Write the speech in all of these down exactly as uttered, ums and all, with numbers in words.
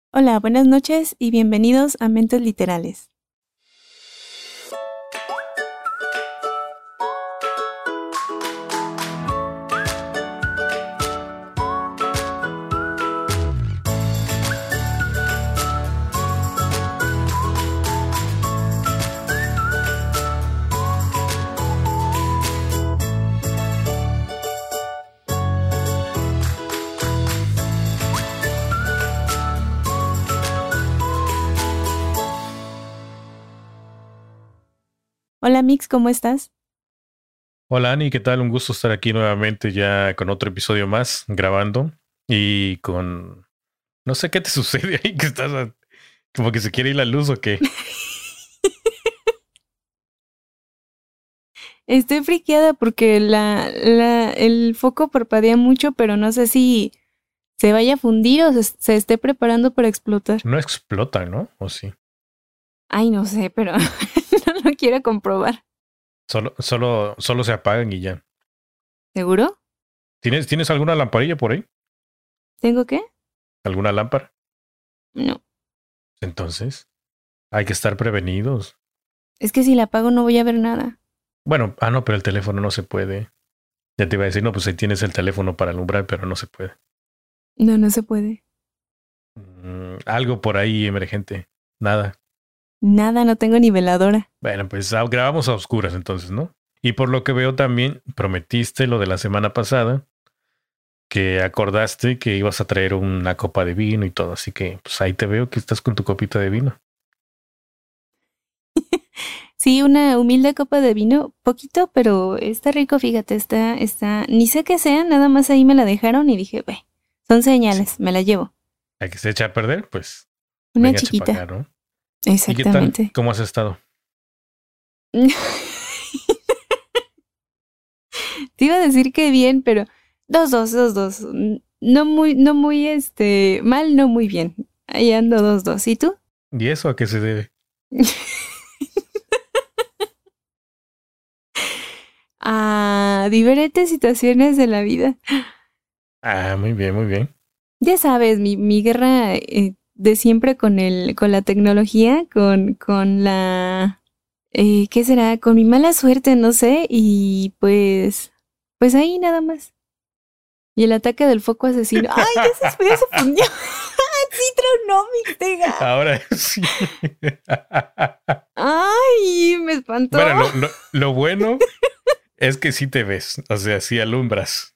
Hola, buenas noches y bienvenidos a Mentes Literales. Hola Mix, ¿cómo estás? Hola Ani, ¿qué tal? Un gusto estar aquí nuevamente ya con otro episodio más grabando y con... No sé qué te sucede ahí, que estás a- como que se quiere ir la luz o qué. Estoy friqueada porque la, la, el foco parpadea mucho, pero no sé si se vaya a fundir o se, se esté preparando para explotar. No explota, ¿no? ¿O sí? Ay, no sé, pero no lo quiero comprobar. Solo, solo, solo se apagan y ya. ¿Seguro? ¿Tienes, ¿tienes alguna lamparilla por ahí? ¿Tengo qué? ¿Alguna lámpara? No. Entonces, hay que estar prevenidos. Es que si la apago no voy a ver nada. Bueno, ah, no, pero el teléfono no se puede. Ya te iba a decir, no, pues ahí tienes el teléfono para alumbrar, pero no se puede. No, no se puede. Mm, algo por ahí emergente. Nada. Nada, no tengo ni veladora. Bueno, pues ah, grabamos a oscuras entonces, ¿no? Y por lo que veo también prometiste lo de la semana pasada, que acordaste que ibas a traer una copa de vino y todo, así que pues ahí te veo que estás con tu copita de vino. Sí, una humilde copa de vino, poquito, pero está rico, fíjate, está, está, ni sé qué sea, nada más ahí me la dejaron y dije, ve, son Sí. señales, me la llevo. Hay que se echa a perder, pues Una venga para acá, chiquita, ¿no? ¿Y qué tal? exactamente. ¿Cómo has estado? Te iba a decir que bien, pero dos, dos, dos, dos. No muy, no muy, este, mal, no muy bien. Ahí ando dos, dos. ¿Y tú? ¿Y eso a qué se debe? A diferentes situaciones de la vida. Ah, muy bien, muy bien. Ya sabes, mi, mi guerra eh, de siempre con el, con la tecnología, con, con la, eh, ¿qué será? Con mi mala suerte, no sé, y pues, pues ahí nada más. Y el ataque del foco asesino. ¡Ay, ya se, ya se fundió! ¡Sí tronó mi Tega! Ahora sí. ¡Ay, me espantó! Bueno, lo, lo, lo bueno es que sí te ves, o sea, sí alumbras.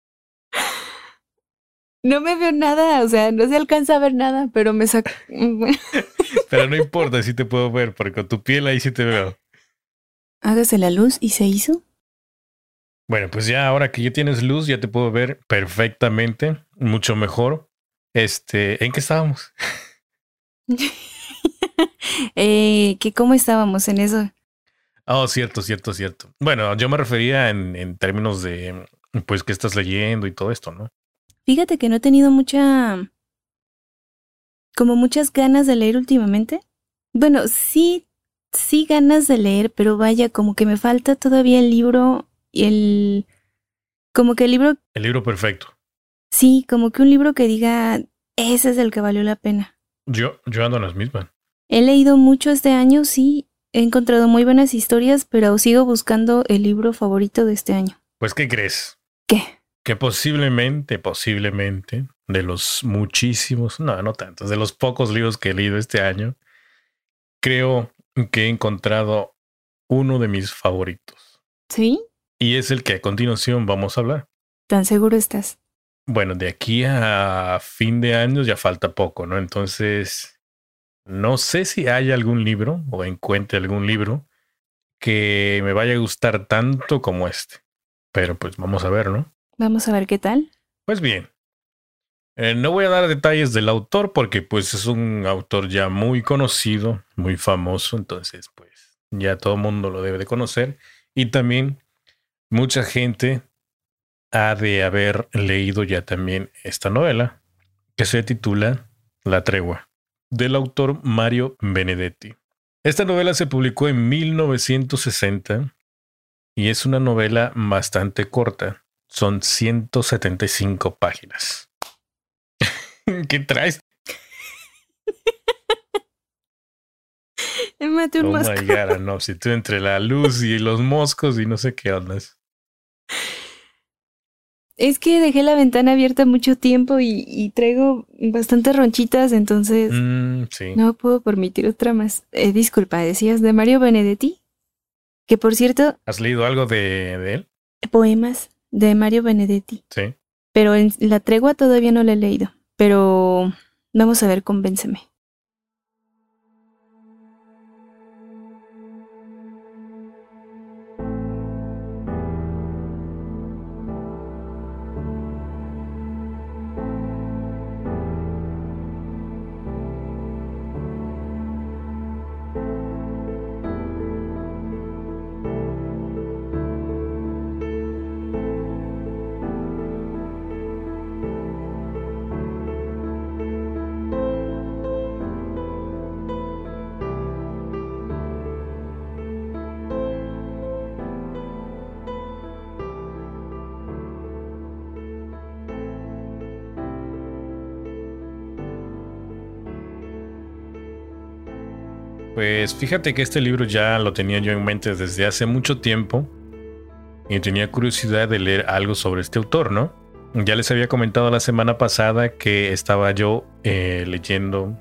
No me veo nada, o sea, no se alcanza a ver nada, pero me sacó. Pero no importa si te puedo ver, porque con tu piel ahí sí te veo. Hágase la luz y se hizo. Bueno, pues ya ahora que ya tienes luz, ya te puedo ver perfectamente, mucho mejor. Este, ¿en qué estábamos? eh, que cómo estábamos en eso. Oh, cierto, cierto, cierto. Bueno, yo me refería en, en términos de, pues, qué estás leyendo y todo esto, ¿no? Fíjate que no he tenido mucha, como muchas ganas de leer últimamente. Bueno, sí, sí ganas de leer, pero vaya, como que me falta todavía el libro y el, como que el libro, El libro perfecto. sí, como que un libro que diga, ese es el que valió la pena. Yo, yo ando en las mismas. He leído mucho este año, sí, he encontrado muy buenas historias, pero sigo buscando el libro favorito de este año. Pues, ¿qué crees? ¿Qué? Que posiblemente, posiblemente, de los muchísimos, no, no tantos, de los pocos libros que he leído este año, creo que he encontrado uno de mis favoritos. ¿Sí? Y es el que a continuación vamos a hablar. ¿Tan seguro estás? Bueno, de aquí a fin de año ya falta poco, ¿no? Entonces, no sé si hay algún libro o encuentre algún libro que me vaya a gustar tanto como este. Pero pues vamos a ver, ¿no? Vamos a ver qué tal. Pues bien, eh, no voy a dar detalles del autor porque pues es un autor ya muy conocido, muy famoso, entonces pues ya todo el mundo lo debe de conocer. Y también mucha gente ha de haber leído ya también esta novela, que se titula La Tregua, del autor Mario Benedetti. Esta novela se publicó en mil novecientos sesenta y es una novela bastante corta. Son ciento setenta y cinco páginas. ¿Qué traes? mate un oh mosco. my God, no, si tú entre la luz y los moscos y no sé qué ondas. Es que dejé la ventana abierta mucho tiempo y, y traigo bastantes ronchitas, entonces Mm, sí. no puedo permitir otra más. Eh, disculpa, decías de Mario Benedetti, que por cierto, ¿Has leído algo de, de él? poemas de Mario Benedetti, Sí. pero en La Tregua todavía no la he leído, pero vamos a ver, convénceme. Pues fíjate que este libro ya lo tenía yo en mente desde hace mucho tiempo y tenía curiosidad de leer algo sobre este autor, ¿no? Ya les había comentado la semana pasada que estaba yo eh, leyendo,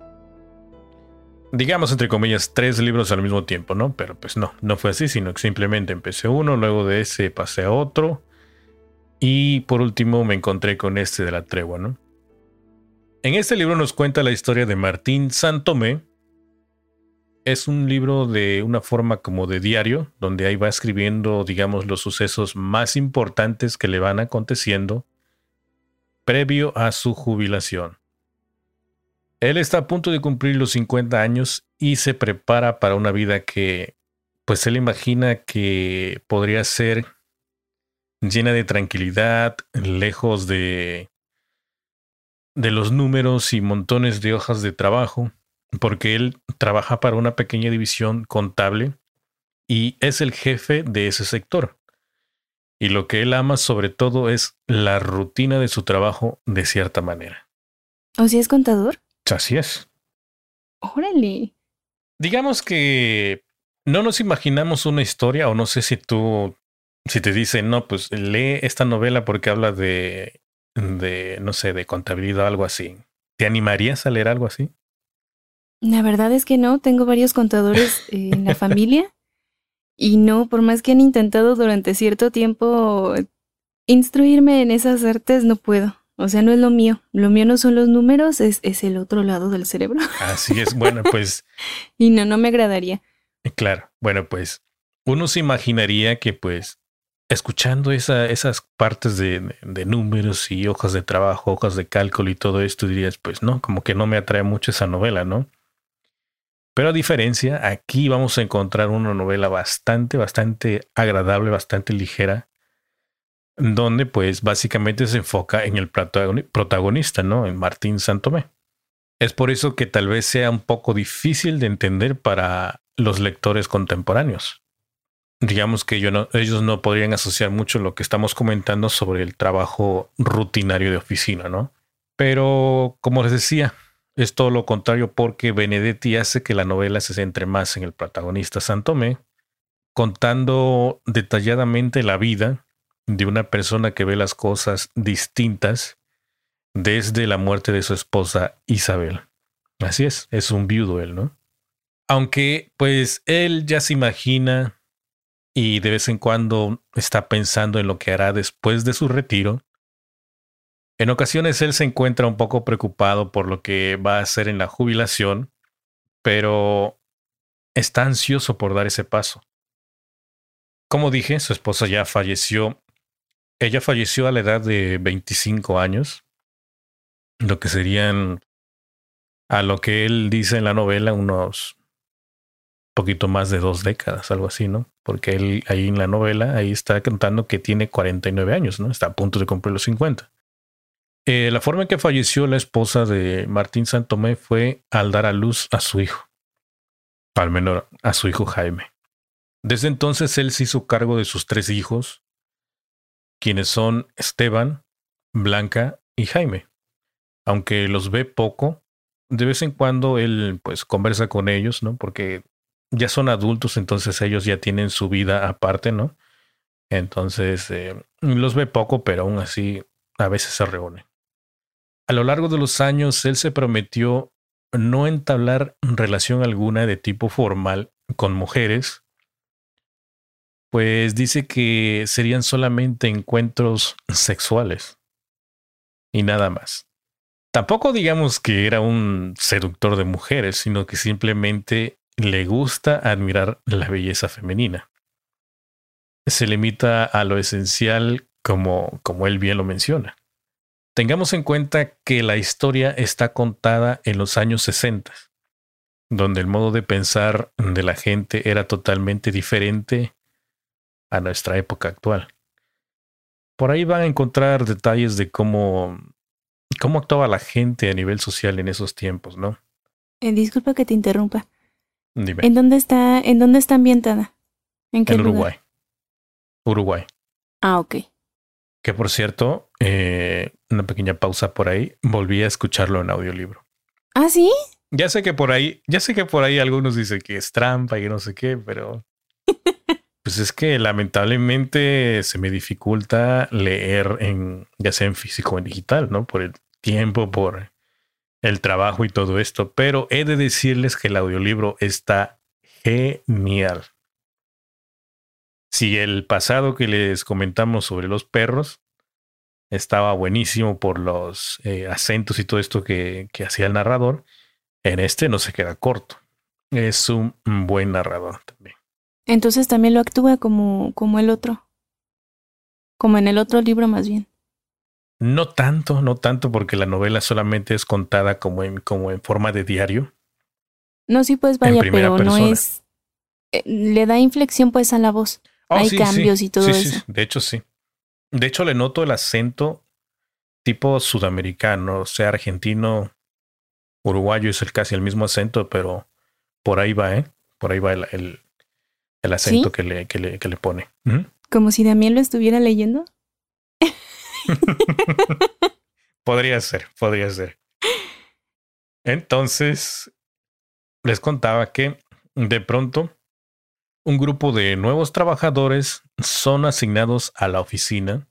digamos entre comillas, tres libros al mismo tiempo, ¿no? Pero pues no, no fue así, sino que simplemente empecé uno, luego de ese pasé a otro y por último me encontré con este de La Tregua, ¿no? En este libro nos cuenta la historia de Martín Santomé. Es un libro de una forma como de diario, donde ahí va escribiendo, digamos, los sucesos más importantes que le van aconteciendo previo a su jubilación. Él está a punto de cumplir los cincuenta años y se prepara para una vida que, pues él imagina que podría ser llena de tranquilidad, lejos de, de los números y montones de hojas de trabajo, porque él trabaja para una pequeña división contable y es el jefe de ese sector. Y lo que él ama sobre todo es la rutina de su trabajo de cierta manera. ¿O si es contador? Así es. Órale. Digamos que no nos imaginamos una historia, o no sé si tú, si te dicen, no, pues lee esta novela porque habla de, de, no sé, de contabilidad o algo así. ¿Te animarías a leer algo así? La verdad es que no, tengo varios contadores eh, en la familia y no, por más que han intentado durante cierto tiempo instruirme en esas artes, no puedo. O sea, no es lo mío. Lo mío no son los números, es, es el otro lado del cerebro. Así es. Bueno, pues Y no, no me agradaría. claro. Bueno, pues uno se imaginaría que pues escuchando esa, esas partes de, de números y hojas de trabajo, hojas de cálculo y todo esto, dirías, pues no, como que no me atrae mucho esa novela, ¿no? Pero a diferencia, aquí vamos a encontrar una novela bastante, bastante agradable, bastante ligera, donde pues básicamente se enfoca en el protagonista, ¿no? En Martín Santomé. Es por eso que tal vez sea un poco difícil de entender para los lectores contemporáneos. Digamos que yo no, ellos no podrían asociar mucho lo que estamos comentando sobre el trabajo rutinario de oficina, ¿no? Pero, como les decía, es todo lo contrario porque Benedetti hace que la novela se centre más en el protagonista Santomé, contando detalladamente la vida de una persona que ve las cosas distintas desde la muerte de su esposa Isabel. Así es, es un viudo él, ¿no? Aunque, pues, él ya se imagina y de vez en cuando está pensando en lo que hará después de su retiro. En ocasiones él se encuentra un poco preocupado por lo que va a hacer en la jubilación, pero está ansioso por dar ese paso. Como dije, su esposa ya falleció. Ella falleció a la edad de veinticinco años, lo que serían, a lo que él dice en la novela, unos poquito más de dos décadas, algo así, ¿no? Porque él ahí en la novela, ahí está contando que tiene cuarenta y nueve años, ¿no? Está a punto de cumplir los cincuenta. Eh, la forma en que falleció la esposa de Martín Santomé fue al dar a luz a su hijo, al menos a su hijo Jaime. Desde entonces él se hizo cargo de sus tres hijos, quienes son Esteban, Blanca y Jaime. Aunque los ve poco, de vez en cuando él pues conversa con ellos, ¿no? Porque ya son adultos, entonces ellos ya tienen su vida aparte, ¿no? Entonces eh, los ve poco, pero aún así a veces se reúnen. A lo largo de los años, él se prometió no entablar relación alguna de tipo formal con mujeres, pues dice que serían solamente encuentros sexuales y nada más. Tampoco digamos que era un seductor de mujeres, sino que simplemente le gusta admirar la belleza femenina. Se limita a lo esencial como, como él bien lo menciona. Tengamos en cuenta que la historia está contada en los años sesenta, donde el modo de pensar de la gente era totalmente diferente a nuestra época actual. Por ahí van a encontrar detalles de cómo, cómo actuaba la gente a nivel social en esos tiempos, ¿no? Eh, disculpa que te interrumpa. Dime. ¿En dónde está, en dónde está ambientada? ¿En qué En lugar? Uruguay. Uruguay. Ah, ok. Que por cierto, eh, una pequeña pausa por ahí, volví a escucharlo en audiolibro. ¿Ah, sí? Ya sé que por ahí, ya sé que por ahí algunos dicen que es trampa y no sé qué, pero pues es que lamentablemente se me dificulta leer en, ya sea en físico o en digital, ¿no? Por el tiempo, por el trabajo y todo esto. Pero he de decirles que el audiolibro está genial. Si el pasado que les comentamos sobre los perros estaba buenísimo por los eh, acentos y todo esto que, que hacía el narrador, en este no se queda corto. Es un buen narrador también. Entonces también lo actúa como, como el otro. Como en el otro libro más bien. No tanto, no tanto porque la novela solamente es contada como en, como en forma de diario. No, sí, pues En vaya, primera pero persona. no es... eh, le da inflexión pues a la voz. Oh, Hay sí, cambios sí, y todo sí, eso. sí, de hecho sí. De hecho le noto el acento tipo sudamericano, o sea, argentino, uruguayo es el casi el mismo acento, pero por ahí va, ¿eh? Por ahí va el, el, el acento ¿Sí? que le, que le, que le pone. ¿Mm? Como si Damián lo estuviera leyendo. Podría ser, podría ser. Entonces, les contaba que de pronto un grupo de nuevos trabajadores son asignados a la oficina.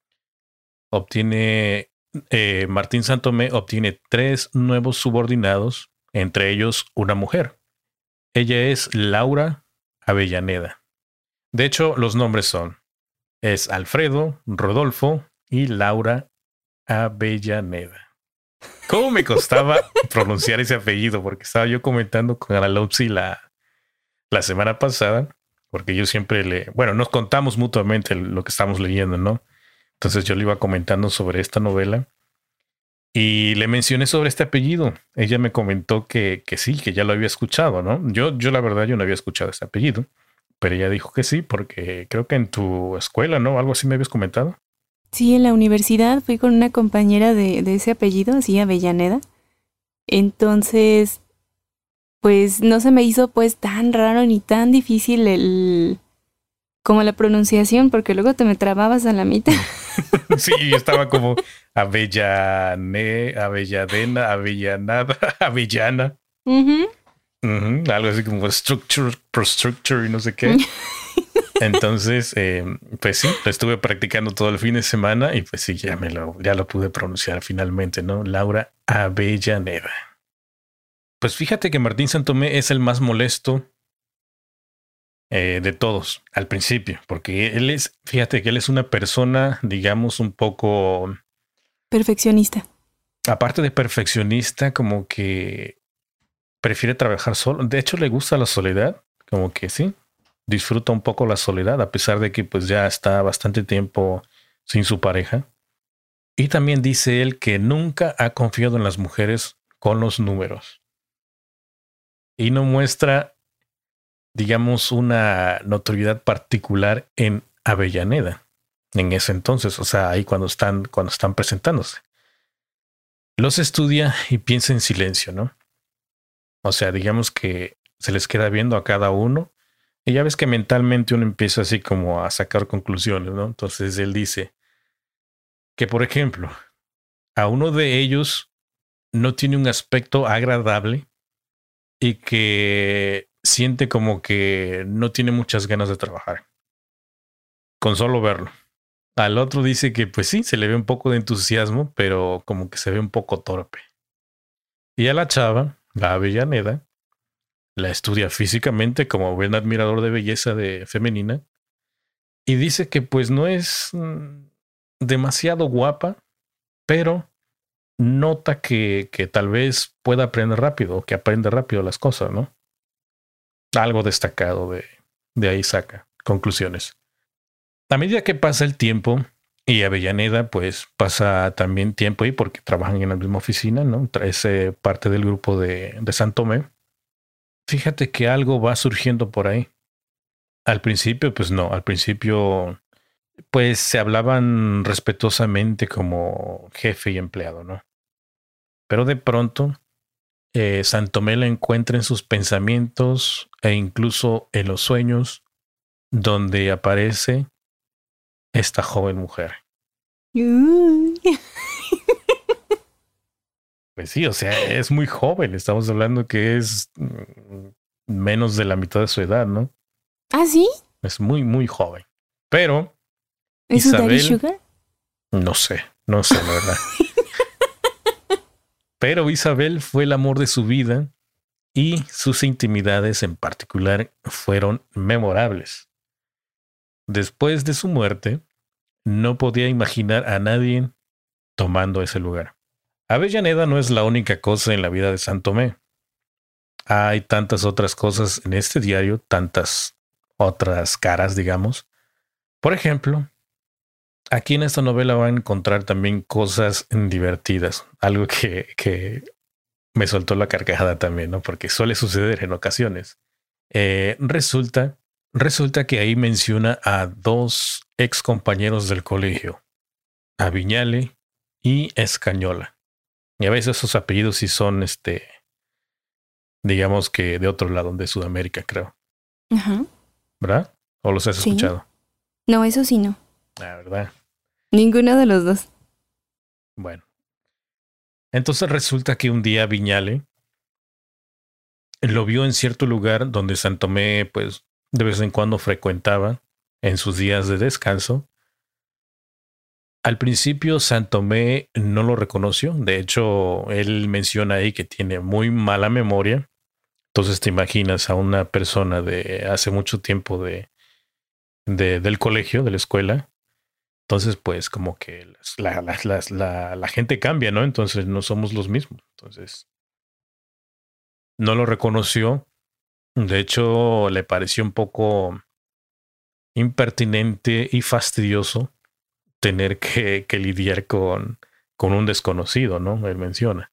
Obtiene, eh, Martín Santomé obtiene tres nuevos subordinados, entre ellos una mujer. Ella es Laura Avellaneda. De hecho, los nombres son, es Alfredo, Rodolfo y Laura Avellaneda. ¿Cómo me costaba pronunciar ese apellido? Porque estaba yo comentando con Analopsi la, la semana pasada, porque yo siempre le, bueno, nos contamos mutuamente lo que estamos leyendo, ¿no? Entonces yo le iba comentando sobre esta novela y le mencioné sobre este apellido. Ella me comentó que, que sí, que ya lo había escuchado, ¿no? Yo, yo la verdad, yo no había escuchado este apellido, pero ella dijo que sí, porque creo que en tu escuela, ¿no? Algo así me habías comentado. Sí, en la universidad fui con una compañera de, de ese apellido, así Avellaneda. Entonces, pues no se me hizo pues tan raro ni tan difícil el como la pronunciación, porque luego te me trababas a la mitad. Sí, yo estaba como Avellane, Avelladena, Avellanada, Avellana. Uh-huh. Uh-huh, algo así como structure, prostructure y no sé qué. Entonces, eh, pues sí, lo estuve practicando todo el fin de semana y pues sí, ya me lo, ya lo pude pronunciar finalmente, ¿no? Laura Avellaneda. Pues fíjate que Martín Santomé es el más molesto eh, de todos al principio, porque él es, fíjate que él es una persona, digamos, un poco, Perfeccionista. aparte de perfeccionista, como que prefiere trabajar solo. De hecho, le gusta la soledad, como que sí, disfruta un poco la soledad, a pesar de que pues ya está bastante tiempo sin su pareja. Y también dice él que nunca ha confiado en las mujeres con los números. Y no muestra, digamos, una notoriedad particular en Avellaneda en ese entonces, o sea, ahí cuando están, cuando están presentándose. Los estudia y piensa en silencio, ¿no? O sea, digamos que se les queda viendo a cada uno y ya ves que mentalmente uno empieza así como a sacar conclusiones, ¿no? Entonces él dice que, por ejemplo, a uno de ellos no tiene un aspecto agradable y que siente como que no tiene muchas ganas de trabajar, con solo verlo. Al otro dice que pues sí, se le ve un poco de entusiasmo, pero como que se ve un poco torpe. Y a la chava, la Avellaneda, la estudia físicamente como buen admirador de belleza de femenina y dice que pues no es mm, demasiado guapa, pero nota que, que tal vez pueda aprender rápido, que aprende rápido las cosas, ¿no? Algo destacado de, de ahí saca conclusiones. A medida que pasa el tiempo y Avellaneda pues pasa también tiempo ahí porque trabajan en la misma oficina, ¿no? Es eh, parte del grupo de, de San Tomé. Fíjate que algo va surgiendo por ahí. Al principio, pues no, al principio pues se hablaban respetuosamente como jefe y empleado, ¿no? Pero de pronto eh, San Tomé la encuentra en sus pensamientos e incluso en los sueños donde aparece esta joven mujer. Uy. Pues sí, o sea, es muy joven. Estamos hablando que es mm, menos de la mitad de su edad, ¿no? ¿Ah, sí? Es muy, muy joven. Pero ¿Es su Daddy Isabel, Sugar? no sé, no sé, la verdad. Pero Isabel fue el amor de su vida y sus intimidades en particular fueron memorables. Después de su muerte, no podía imaginar a nadie tomando ese lugar. Avellaneda no es la única cosa en la vida de San Tomé. Hay tantas otras cosas en este diario, tantas otras caras, digamos. Por ejemplo, aquí en esta novela van a encontrar también cosas divertidas, algo que, que me soltó la carcajada también, ¿no? Porque suele suceder en ocasiones. Eh, resulta, resulta que ahí menciona a dos ex compañeros del colegio, a Viñale y Escañola. Y a veces esos apellidos sí son, este, digamos que de otro lado, de Sudamérica, creo. Ajá. ¿Verdad? ¿O los has Sí. escuchado? No, eso sí no. La verdad. Ninguno de los dos. Bueno. Entonces resulta que un día Viñale lo vio en cierto lugar donde San Tomé, pues, de vez en cuando frecuentaba en sus días de descanso. Al principio San Tomé no lo reconoció. De hecho, él menciona ahí que tiene muy mala memoria. Entonces te imaginas a una persona de hace mucho tiempo de, de del colegio, de la escuela. Entonces, pues como que la, la, la, la, la gente cambia, ¿no? Entonces no somos los mismos. Entonces no lo reconoció. De hecho, le pareció un poco impertinente y fastidioso tener que, que lidiar con, con un desconocido, ¿no? Él menciona.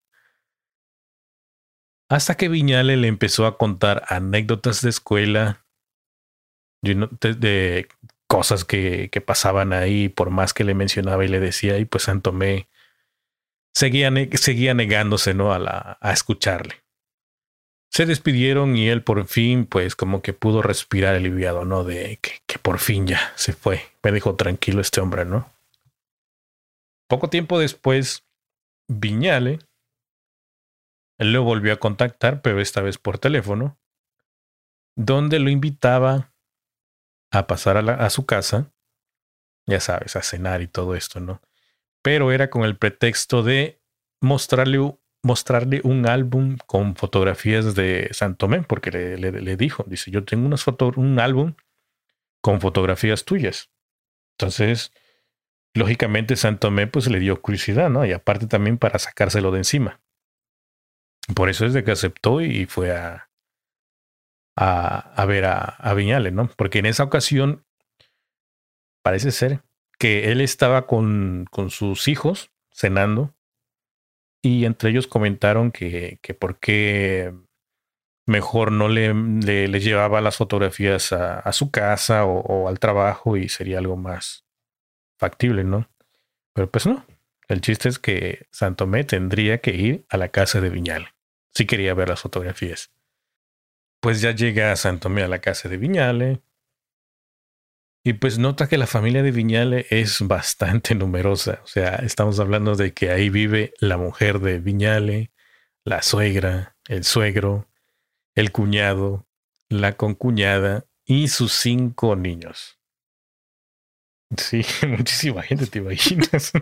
Hasta que Viñale le empezó a contar anécdotas de escuela, de, de cosas que, que pasaban ahí, por más que le mencionaba y le decía, y pues San Tomé seguía, seguía negándose, ¿no? a, la, a escucharle. Se despidieron y él por fin, pues como que pudo respirar aliviado, ¿no? De que, que por fin ya se fue. Me dejó tranquilo este hombre, ¿no? Poco tiempo después, Viñale lo volvió a contactar, pero esta vez por teléfono, donde lo invitaba a pasar a, la, a su casa, ya sabes, a cenar y todo esto, ¿no? Pero era con el pretexto de mostrarle, mostrarle un álbum con fotografías de San Tomé, porque le, le, le dijo, dice, yo tengo unas foto, un álbum con fotografías tuyas. Entonces, lógicamente San Tomé pues le dio curiosidad, ¿no? Y aparte también para sacárselo de encima. Por eso es de que aceptó y fue a, a, a ver a, a Viñale, ¿no? Porque en esa ocasión parece ser que él estaba con, con sus hijos cenando y entre ellos comentaron que, que por qué mejor no le, le, le llevaba las fotografías a, a su casa o, o al trabajo y sería algo más factible, ¿no? Pero pues no. El chiste es que San Tomé tendría que ir a la casa de Viñale si quería ver las fotografías. Pues ya llega San Tomé a la casa de Viñale y pues nota que la familia de Viñale es bastante numerosa. O sea, estamos hablando de que ahí vive la mujer de Viñale, la suegra, el suegro, el cuñado, la concuñada y sus cinco niños. Sí, muchísima gente, ¿te imaginas?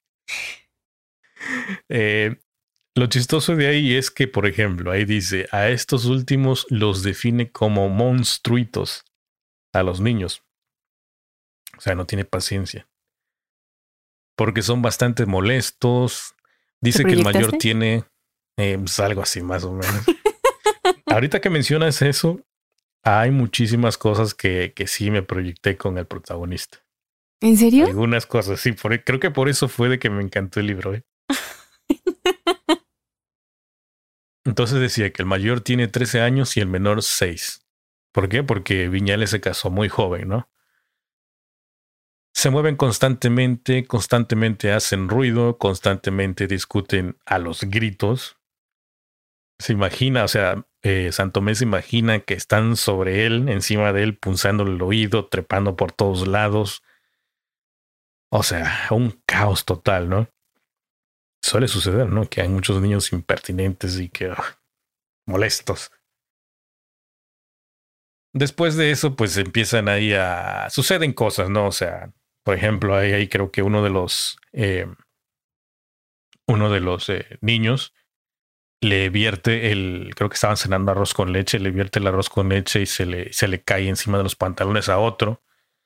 eh, lo chistoso de ahí es que, por ejemplo, ahí dice, a estos últimos los define como monstruitos, a los niños. O sea, no tiene paciencia. Porque son bastante molestos. Dice que el mayor tiene eh, pues algo así más o menos. Ahorita que mencionas eso, hay muchísimas cosas que, que sí me proyecté con el protagonista. ¿En serio? Algunas cosas, sí. Por, creo que por eso fue de que me encantó el libro. ¿eh? Entonces decía que el mayor tiene trece años y el menor seis. ¿Por qué? Porque Viñales se casó muy joven, ¿no? Se mueven constantemente, constantemente hacen ruido, constantemente discuten a los gritos. Se imagina, o sea, eh, Santomé se imagina que están sobre él, encima de él, punzándole el oído, trepando por todos lados. O sea, un caos total, ¿no? Suele suceder, ¿no? Que hay muchos niños impertinentes y que uh, molestos. Después de eso, pues empiezan ahí a... Suceden cosas, ¿no? O sea, por ejemplo, ahí, ahí creo que uno de los... Eh, uno de los eh, niños le vierte el... Creo que estaban cenando arroz con leche, le vierte el arroz con leche y se le, se le cae encima de los pantalones a otro.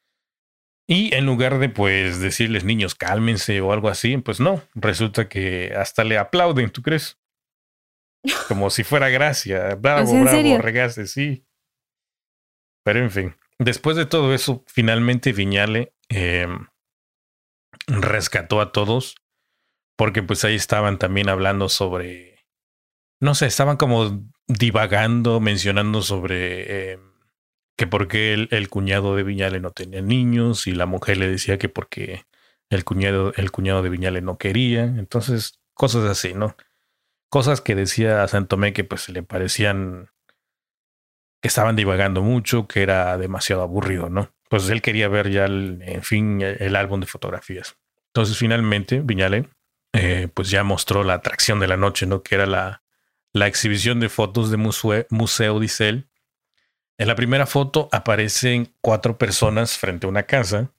Y en lugar de, pues, decirles, niños, cálmense o algo así, pues no. Resulta que hasta le aplauden, ¿tú crees? Como si fuera gracia. Bravo, o sea, ¿en bravo, serio? regaste, sí. Pero en fin, después de todo eso, finalmente Viñale eh, rescató a todos, porque pues ahí estaban también hablando sobre, no sé, estaban como divagando, mencionando sobre eh, que por qué el, el cuñado de Viñale no tenía niños y la mujer le decía que porque el cuñado, el cuñado de Viñale no quería. Entonces, cosas así, ¿no? Cosas que decía a Santomé que pues le parecían que estaban divagando mucho, que era demasiado aburrido, ¿no? Pues él quería ver ya, el, en fin, el, el álbum de fotografías. Entonces, finalmente, Viñale, eh, pues ya mostró la atracción de la noche, ¿no? Que era la, la exhibición de fotos de museo, Museo Dicel. En la primera foto aparecen cuatro personas frente a una casa,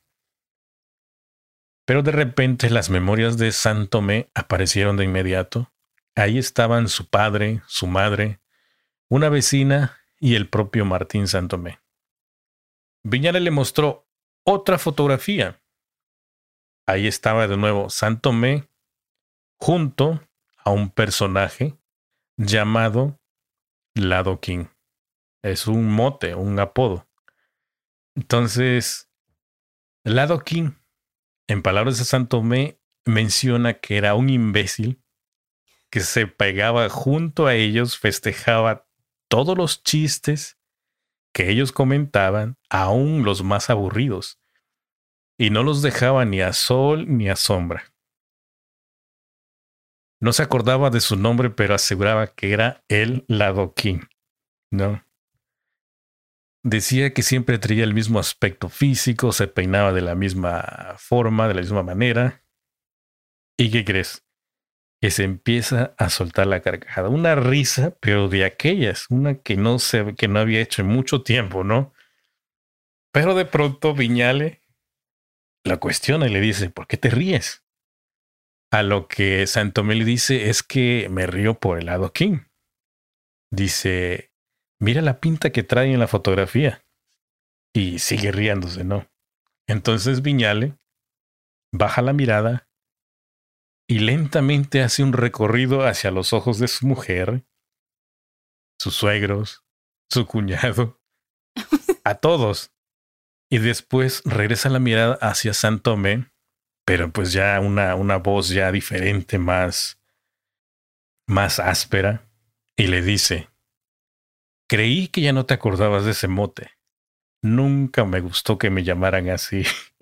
pero de repente las memorias de Santomé aparecieron de inmediato. Ahí estaban su padre, su madre, una vecina y el propio Martín Santomé. Viñale le mostró otra fotografía. Ahí estaba de nuevo Santomé junto a un personaje llamado Lado King. Es un mote, un apodo. Entonces, Lado King, en palabras de Santomé, menciona que era un imbécil que se pegaba junto a ellos, festejaba todos los chistes que ellos comentaban, aún los más aburridos, y no los dejaba ni a sol ni a sombra. No se acordaba de su nombre, pero aseguraba que era el Lado King, ¿no? Decía que siempre traía el mismo aspecto físico, se peinaba de la misma forma, de la misma manera. ¿Y qué crees? Que se empieza a soltar la carcajada. Una risa, pero de aquellas, una que no, se, que no había hecho en mucho tiempo, ¿no? Pero de pronto Viñale la cuestiona y le dice, ¿por qué te ríes? A lo que Santomé le dice, es que me río por el Lado King. Dice, mira la pinta que trae en la fotografía. Y sigue riéndose, ¿no? Entonces Viñale baja la mirada y lentamente hace un recorrido hacia los ojos de su mujer, sus suegros, su cuñado, a todos. Y después regresa la mirada hacia Santomé, pero pues ya una, una voz ya diferente, más, más áspera, y le dice, creí que ya no te acordabas de ese mote. Nunca me gustó que me llamaran así.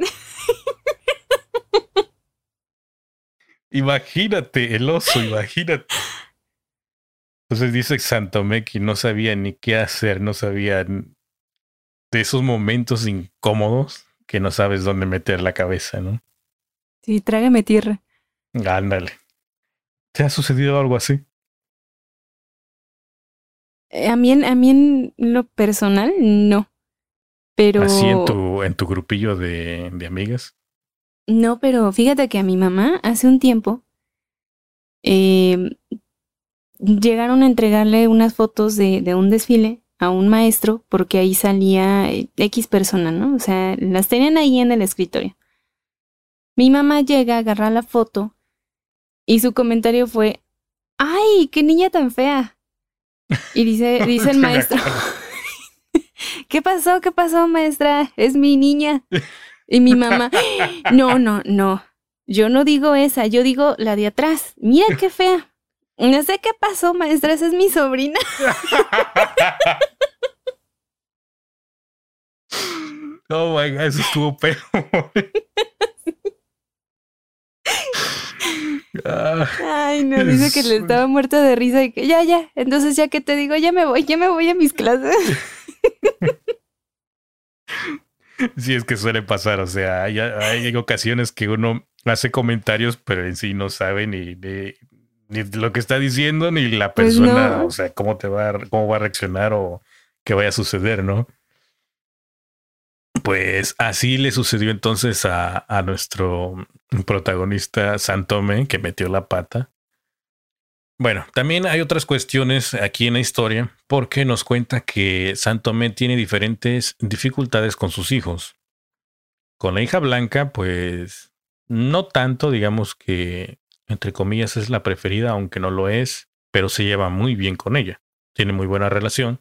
Imagínate, el oso, imagínate. Entonces dice Santomé que no sabía ni qué hacer, no sabía de esos momentos incómodos que no sabes dónde meter la cabeza, ¿no? Sí, trágame tierra. Ándale. ¿Te ha sucedido algo así? A mí, en, a mí en lo personal, no. Pero... Así en tu, en tu grupillo de, de amigas. No, pero fíjate que a mi mamá hace un tiempo eh, llegaron a entregarle unas fotos de, de un desfile a un maestro porque ahí salía X persona, ¿no? O sea, las tenían ahí en el escritorio. Mi mamá llega, agarra la foto y su comentario fue, ¡ay, qué niña tan fea! Y dice, dice el maestro, ¿qué pasó? ¿Qué pasó, maestra? Es mi niña. Y mi mamá, no, no, no, yo no digo esa, yo digo la de atrás. Mira qué fea. No sé qué pasó, maestra, esa es mi sobrina. Oh my God, eso estuvo peor. Ay, no, dice que le estaba muerta de risa y que ya, ya, entonces ya que te digo, ya me voy, ya me voy a mis clases. Sí, es que suele pasar, o sea, hay, hay ocasiones que uno hace comentarios, pero en sí no sabe ni, ni, ni lo que está diciendo, ni la persona, pues no. O sea, cómo te va, cómo va a reaccionar o qué vaya a suceder, ¿no? Pues así le sucedió entonces a, a nuestro protagonista Santome, que metió la pata. Bueno, también hay otras cuestiones aquí en la historia, porque nos cuenta que Santome tiene diferentes dificultades con sus hijos. Con la hija Blanca, pues no tanto, digamos que entre comillas es la preferida, aunque no lo es, pero se lleva muy bien con ella. Tiene muy buena relación.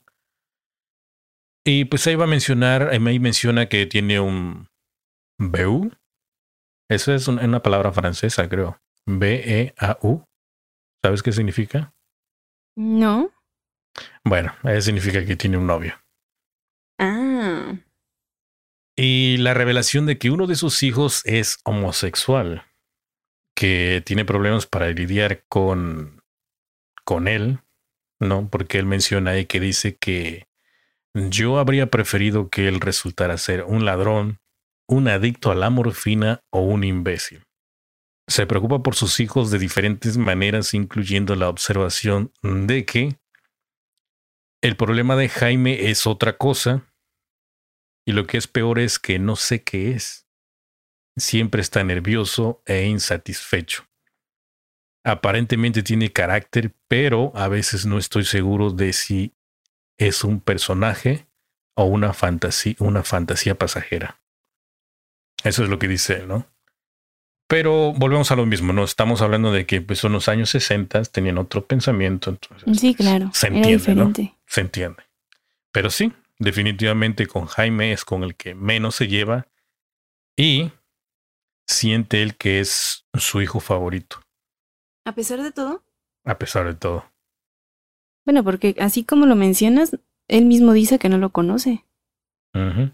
Y pues ahí va a mencionar, ahí menciona que tiene un B U. Eso es una palabra francesa, creo. B E A U. ¿Sabes qué significa? No. Bueno, eso significa que tiene un novio. Ah. Y la revelación de que uno de sus hijos es homosexual, que tiene problemas para lidiar con, con él, ¿no? Porque él menciona ahí que dice que yo habría preferido que él resultara ser un ladrón, un adicto a la morfina o un imbécil. Se preocupa por sus hijos de diferentes maneras, incluyendo la observación de que el problema de Jaime es otra cosa, y lo que es peor es que no sé qué es. Siempre está nervioso e insatisfecho. Aparentemente tiene carácter, pero a veces no estoy seguro de si es un personaje o una fantasía, una fantasía pasajera. Eso es lo que dice él, ¿no? Pero volvemos a lo mismo, ¿no? Estamos hablando de que pues, son los años sesenta, tenían otro pensamiento. Entonces, sí, claro. Se entiende, era diferente. ¿No? Se entiende. Pero sí, definitivamente con Jaime es con el que menos se lleva y siente él que es su hijo favorito. ¿A pesar de todo? A pesar de todo. Bueno, porque así como lo mencionas, él mismo dice que no lo conoce. Uh-huh.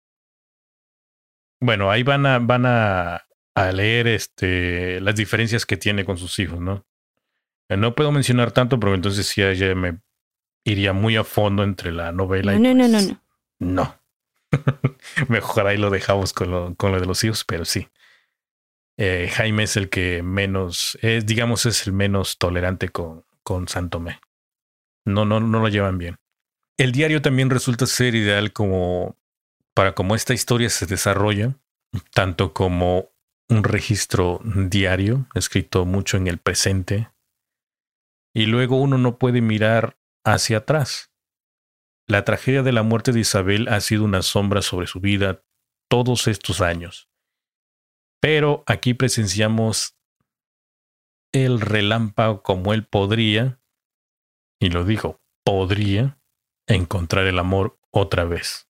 Bueno, ahí van a, van a, a leer este, las diferencias que tiene con sus hijos, ¿no? No puedo mencionar tanto porque entonces sí ya me iría muy a fondo entre la novela no, y no, pues, no, no, no. No. Mejor ahí lo dejamos con lo, con lo de los hijos, pero sí. Eh, Jaime es el que menos, es, digamos, es el menos tolerante con, con Santome. No, no, no lo llevan bien. El diario también resulta ser ideal como para cómo esta historia se desarrolla, tanto como un registro diario, escrito mucho en el presente, y luego uno no puede mirar hacia atrás. La tragedia de la muerte de Isabel ha sido una sombra sobre su vida todos estos años. Pero aquí presenciamos el relámpago como él podría, y lo dijo, podría encontrar el amor otra vez.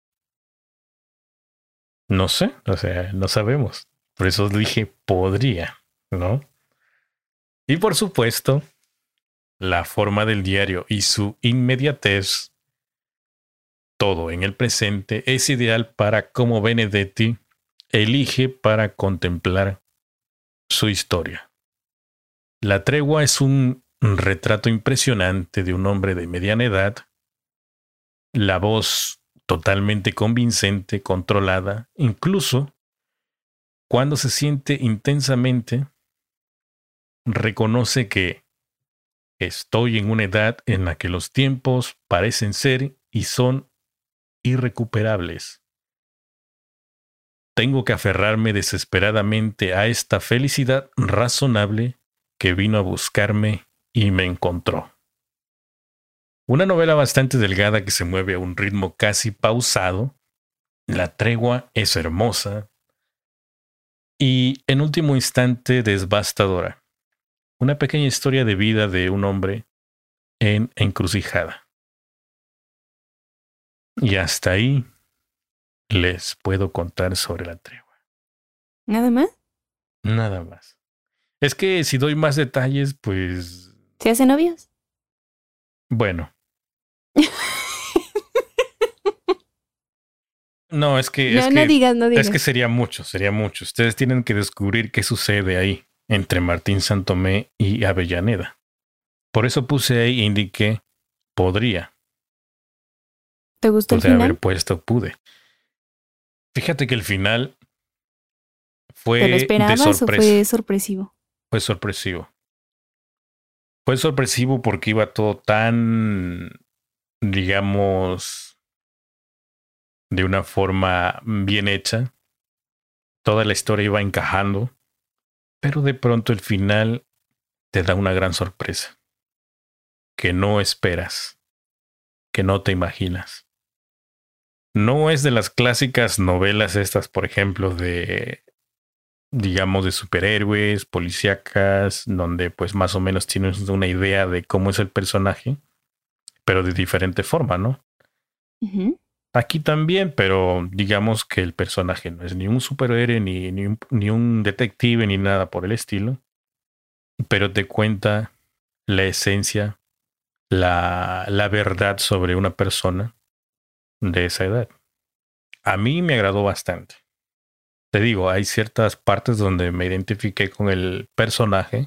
No sé, o sea, no sabemos. Por eso dije podría, ¿no? Y por supuesto, la forma del diario y su inmediatez, todo en el presente, es ideal para cómo Benedetti elige para contemplar su historia. La tregua es un retrato impresionante de un hombre de mediana edad, la voz totalmente convincente, controlada, incluso cuando se siente intensamente, reconoce que Estoy en una edad en la que los tiempos parecen ser y son irrecuperables. Tengo que aferrarme desesperadamente a esta felicidad razonable que vino a buscarme y me encontró. Una novela bastante delgada que se mueve a un ritmo casi pausado. La tregua es hermosa y, en último instante, devastadora. Una pequeña historia de vida de un hombre en encrucijada. Y hasta ahí les puedo contar sobre la tregua. ¿Nada más? Nada más. Es que si doy más detalles, pues... ¿Se hacen novios? Bueno. No, es que... No, es no que, digas, no digas. Es que sería mucho, sería mucho. Ustedes tienen que descubrir qué sucede ahí entre Martín Santomé y Avellaneda. Por eso puse ahí e indiqué podría. ¿Te gustó el Pude final? haber puesto pude. Fíjate que el final fue ¿Te lo esperabas de o sorpresa. fue sorpresivo? Fue sorpresivo. Fue sorpresivo porque iba todo tan, digamos, de una forma bien hecha. Toda la historia iba encajando, pero de pronto el final te da una gran sorpresa que no esperas, que no te imaginas. No es de las clásicas novelas estas, por ejemplo, de, digamos, de superhéroes, policíacas, donde pues más o menos tienes una idea de cómo es el personaje, pero de diferente forma, ¿no? Uh-huh. Aquí también, pero digamos que el personaje no es ni un superhéroe, ni, ni, un, ni un detective, ni nada por el estilo, pero te cuenta la esencia, la, la verdad sobre una persona de esa edad. A mí me agradó bastante. Te digo, hay ciertas partes donde me identifiqué con el personaje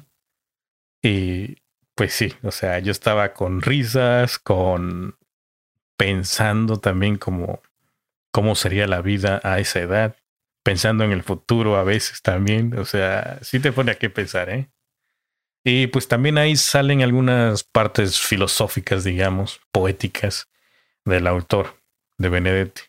y pues sí, o sea, yo estaba con risas, con pensando también como cómo sería la vida a esa edad, pensando en el futuro a veces también, o sea, sí te pone a qué pensar, ¿eh? Y pues también ahí salen algunas partes filosóficas, digamos, poéticas del autor, de Benedetti.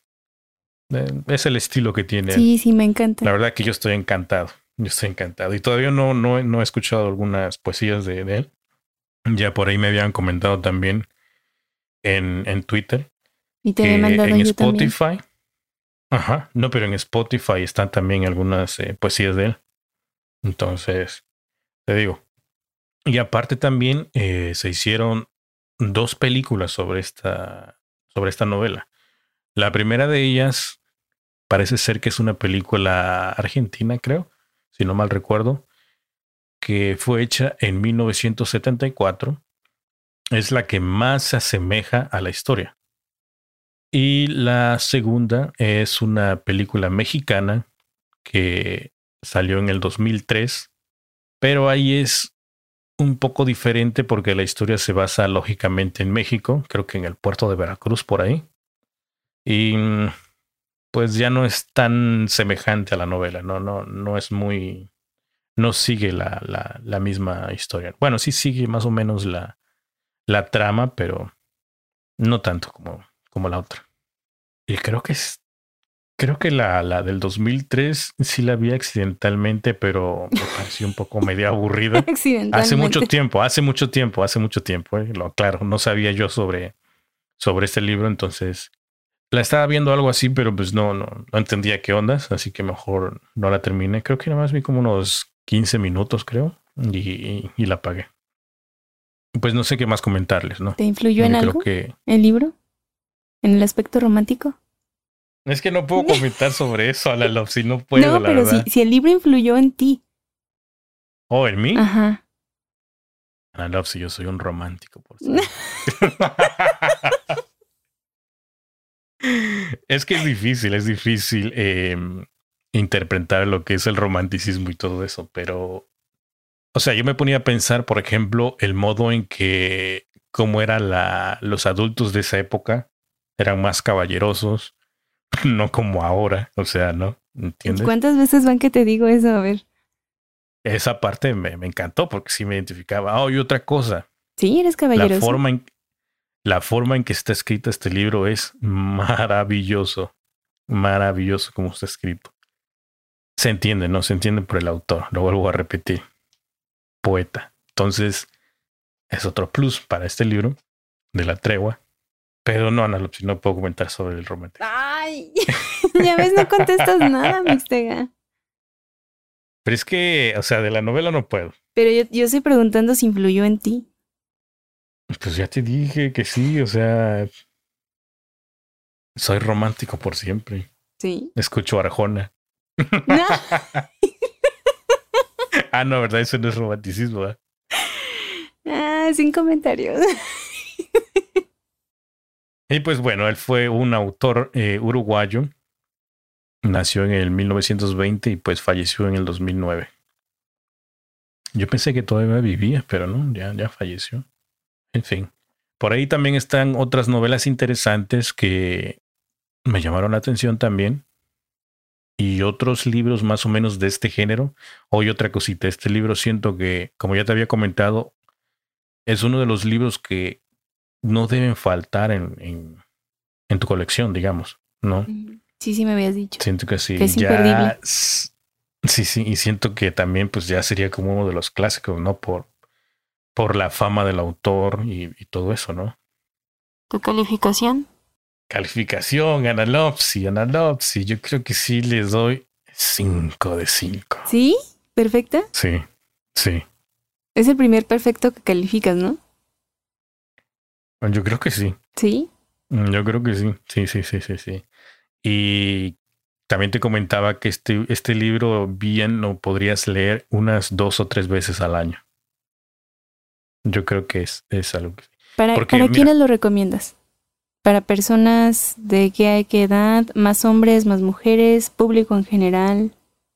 Es el estilo que tiene él. Sí, sí, me encanta. La verdad que yo estoy encantado. Yo estoy encantado. Y todavía no, no, no he escuchado algunas poesías de, de él. Ya por ahí me habían comentado también en, en Twitter. Y te que he mandado en yo Spotify. también. Ajá. No, pero en Spotify están también algunas eh, poesías de él. Entonces, te digo. Y aparte también eh, se hicieron dos películas sobre esta, sobre esta novela. La primera de ellas parece ser que es una película argentina, creo, si no mal recuerdo, que fue hecha en mil novecientos setenta y cuatro. Es la que más se asemeja a la historia. Y la segunda es una película mexicana que salió en el dos mil tres, pero ahí es un poco diferente porque la historia se basa lógicamente en México, creo que en el puerto de Veracruz por ahí. Y pues ya no es tan semejante a la novela, no, no, no es muy, no sigue la, la, la misma historia. Bueno, sí sigue más o menos la, la trama, pero no tanto como, como la otra. Y creo que es, creo que la, la del dos mil tres sí la vi accidentalmente, pero me pareció un poco medio aburrida. Hace mucho tiempo, hace mucho tiempo, hace mucho tiempo, eh, lo claro, no sabía yo sobre, sobre este libro, entonces la estaba viendo algo así, pero pues no, no, no entendía qué ondas, así que mejor no la terminé. Creo que nada más vi como unos quince minutos, creo, y, y, y la apagué. Pues no sé qué más comentarles, ¿no? ¿Te influyó en Yo algo creo que... el libro? ¿En el aspecto romántico? Es que no puedo comentar sobre eso, la Love, si no puedo, no, la pero verdad. si, si el libro influyó en ti. ¿Oh, en mí? Ajá. La Love, si yo soy un romántico, por cierto. Es que es difícil, es difícil eh, interpretar lo que es el romanticismo y todo eso, pero, o sea, yo me ponía a pensar, por ejemplo, el modo en que, cómo eran la, los adultos de esa época, eran más caballerosos, no como ahora, o sea, ¿no? ¿Entiendes? ¿Cuántas veces van que te digo eso? A ver. Esa parte me, me encantó porque sí me identificaba. Oh, y otra cosa, Sí, eres caballeroso. La forma en, la forma en que está escrito este libro es maravilloso. Maravilloso como está escrito. Se entiende, ¿no? Se entiende por el autor. Lo vuelvo a repetir. Poeta. Entonces, es otro plus para este libro de La Tregua. Pero no, Ana Lopsi, no puedo comentar sobre el romance. Ay, ya ves, no contestas nada, Mixtega. Pero es que, o sea, de la novela no puedo. Pero yo, yo estoy preguntando si influyó en ti. Pues ya te dije que sí, o sea, soy romántico por siempre. Sí. Escucho Arjona. No. Ah, no, ¿verdad? Eso no es romanticismo, ¿eh? Ah, sin comentarios. Y pues bueno, él fue un autor eh, uruguayo. Nació en el mil novecientos veinte y pues falleció en el dos mil nueve. Yo pensé que todavía vivía, pero no, ya, ya falleció. En fin. Por ahí también están otras novelas interesantes que me llamaron la atención también. Y otros libros más o menos de este género. Hoy otra cosita. Este libro siento que, como ya te había comentado, es uno de los libros que no deben faltar en, en, en tu colección, digamos, ¿no? Sí, sí me habías dicho. Siento que sí. Que es ya, imperdible. Sí, sí. Y siento que también pues ya sería como uno de los clásicos, ¿no? Por, por la fama del autor y, y todo eso, ¿no? ¿Tu calificación? Calificación, Analopsi, Analopsi. Yo creo que sí les doy cinco de cinco. ¿Sí? ¿Perfecta? Sí, sí. Es el primer perfecto que calificas, ¿no? Yo creo que sí. ¿Sí? Yo creo que sí. Sí, sí, sí, sí, sí. Y también te comentaba que este, este libro bien lo podrías leer unas dos o tres veces al año. Yo creo que es, es algo que... ¿Para, Porque, ¿para mira, quiénes lo recomiendas? ¿Para personas de qué, qué edad? ¿Más hombres, más mujeres? ¿Público en general?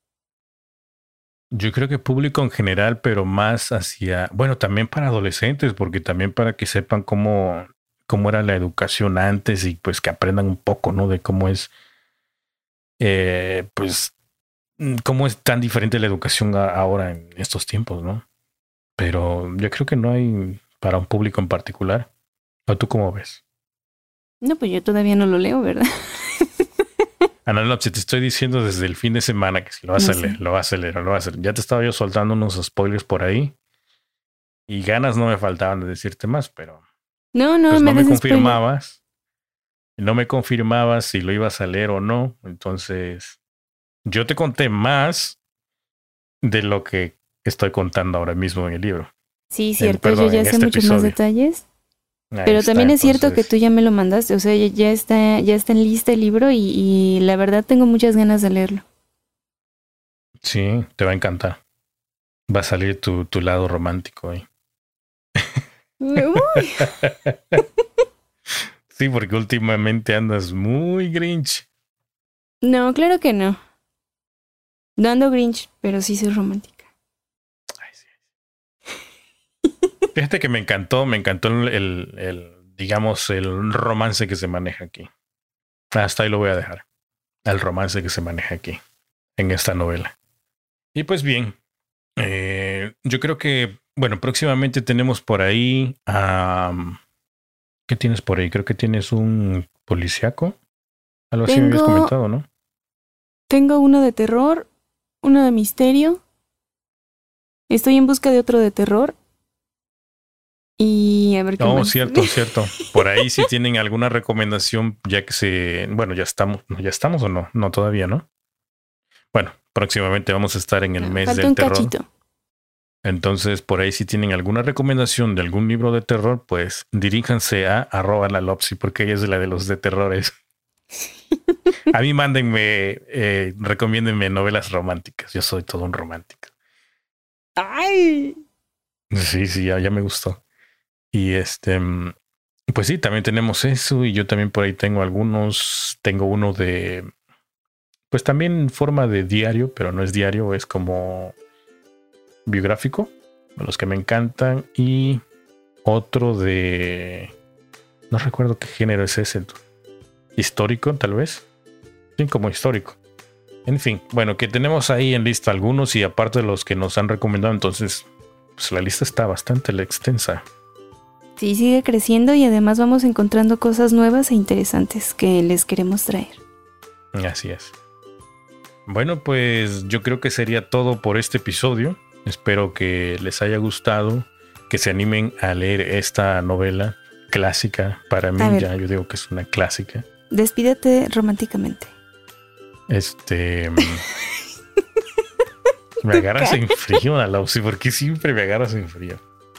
Yo creo que público en general, pero más hacia... Bueno, también para adolescentes, porque también para que sepan cómo, cómo era la educación antes y pues que aprendan un poco, ¿no? De cómo es... Eh, pues... Cómo es tan diferente la educación a, ahora en estos tiempos, ¿no? Pero yo creo que no hay para un público en particular. ¿O tú cómo ves? No, pues yo todavía no lo leo, ¿verdad? Ana Lopsi, te estoy diciendo desde el fin de semana que si lo vas No a sé. leer, lo vas a leer, lo vas a leer. Ya te estaba yo soltando unos spoilers por ahí. Y ganas no me faltaban de decirte más, pero... No, no, Pues me no me des spoiler. confirmabas. No me confirmabas si lo ibas a leer o no. Entonces, yo te conté más de lo que estoy contando ahora mismo en el libro. Sí, En- cierto, perdón, yo ya en sé este muchos más episodio. detalles. Ahí Pero está, también es cierto que entonces, tú ya me lo mandaste, o sea, ya, ya está, ya está en lista el libro y, y la verdad tengo muchas ganas de leerlo. sí, te va a encantar. Va a salir tu, tu lado romántico ahí. Uy, Sí, porque últimamente andas muy Grinch. no, claro que no. No ando Grinch, pero sí soy romántica. Ay, sí. Fíjate que me encantó, me encantó el, el, el, digamos, el romance que se maneja aquí. Hasta ahí lo voy a dejar. El romance que se maneja aquí, en esta novela. Y pues bien, eh, yo creo que, bueno, próximamente tenemos por ahí... Um, ¿qué tienes por ahí? Creo que tienes un policíaco. Algo así me habías Tengo, comentado, ¿no? tengo uno de terror, uno de misterio. Estoy en busca de otro de terror. Y a ver qué Oh, más. cierto, cierto. Por ahí si tienen alguna recomendación, ya que se... Bueno, ya estamos, ¿ya estamos o no? No, todavía, ¿no? Bueno, próximamente vamos a estar en el No, mes falta del un terror. cachito. Entonces, por ahí si tienen alguna recomendación de algún libro de terror, pues diríjanse a arroba la Lopsi, porque ella es la de los de terrores. A mí mándenme, eh, recomiéndenme novelas románticas. Yo soy todo un romántico. ¡Ay! Sí, sí, ya, ya me gustó. Y este, pues sí, también tenemos eso. Y yo también por ahí tengo algunos. Tengo uno de, pues también en forma de diario, pero no es diario, es como biográfico, de los que me encantan. Y otro de, no recuerdo qué género es ese, histórico, tal vez. Sí, como histórico. En fin, bueno, que tenemos ahí en lista algunos y aparte de los que nos han recomendado, entonces, pues la lista está bastante extensa. Sí, sigue creciendo y además vamos encontrando cosas nuevas e interesantes que les queremos traer. Así es. Bueno, pues yo creo que sería todo por este episodio. Espero que les haya gustado, que se animen a leer esta novela clásica. Para mí ya yo digo que es una clásica. Despídete románticamente. Este... me agarras en frío, Analopsy, porque siempre me agarras en frío.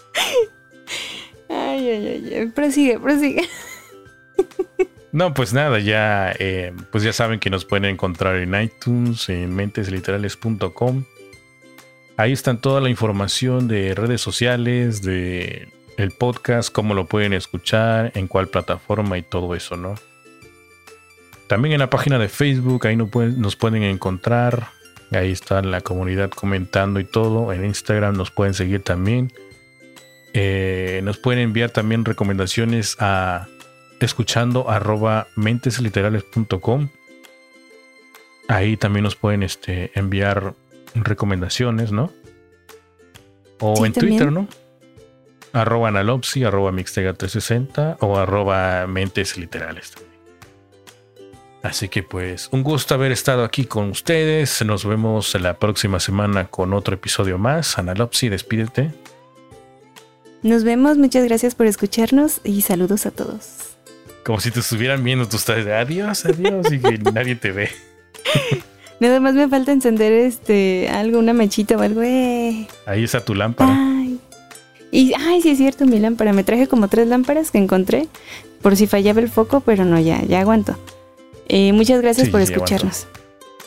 Ay, ay, ay, ay. Prosigue, prosigue. No, pues nada, ya, eh, pues ya saben que nos pueden encontrar en iTunes, en mentes literales punto com. Ahí están toda la información de redes sociales, de el podcast, cómo lo pueden escuchar, en cuál plataforma y todo eso, ¿no? También en la página de Facebook, ahí nos pueden, nos pueden encontrar. Ahí está la comunidad comentando y todo. En Instagram nos pueden seguir también. Eh, nos pueden enviar también recomendaciones a escuchando arroba mentes literales punto com. Ahí también nos pueden este, enviar recomendaciones, ¿no? O sí, en también. Twitter, ¿no? Arroba Analopsy, arroba Mixtega trescientos sesenta o arroba mentes literales también. Así que pues un gusto haber estado aquí con ustedes. Nos vemos la próxima semana con otro episodio más. Analopsy, despídete. Nos vemos, muchas gracias por escucharnos y saludos a todos. Como si te estuvieran viendo, tú estás de adiós, adiós y que nadie te ve. Nada más me falta encender este algo, una mechita o algo. Eh. Ahí está tu lámpara. Ay. Y, ay, sí es cierto, mi lámpara. Me traje como tres lámparas que encontré por si fallaba el foco, pero no, ya, ya aguanto. Eh, muchas gracias sí, por escucharnos.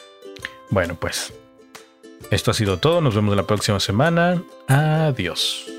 Bueno, pues esto ha sido todo. Nos vemos la próxima semana. Adiós.